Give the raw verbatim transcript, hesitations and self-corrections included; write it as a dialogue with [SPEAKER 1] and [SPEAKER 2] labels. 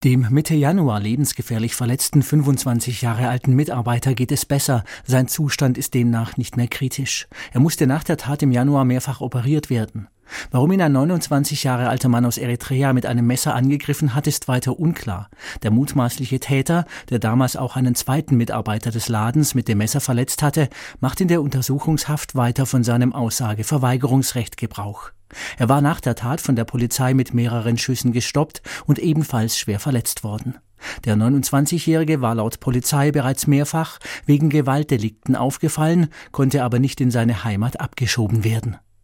[SPEAKER 1] Dem Mitte Januar lebensgefährlich verletzten fünfundzwanzig Jahre alten Mitarbeiter geht es besser. Sein Zustand ist demnach nicht mehr kritisch. Er musste nach der Tat im Januar mehrfach operiert werden. Warum ihn ein neunundzwanzig Jahre alter Mann aus Eritrea mit einem Messer angegriffen hat, ist weiter unklar. Der mutmaßliche Täter, der damals auch einen zweiten Mitarbeiter des Ladens mit dem Messer verletzt hatte, macht in der Untersuchungshaft weiter von seinem Aussageverweigerungsrecht Gebrauch. Er war nach der Tat von der Polizei mit mehreren Schüssen gestoppt und ebenfalls schwer verletzt worden. Der neunundzwanzigjährige war laut Polizei bereits mehrfach wegen Gewaltdelikten aufgefallen, konnte aber nicht in seine Heimat abgeschoben werden.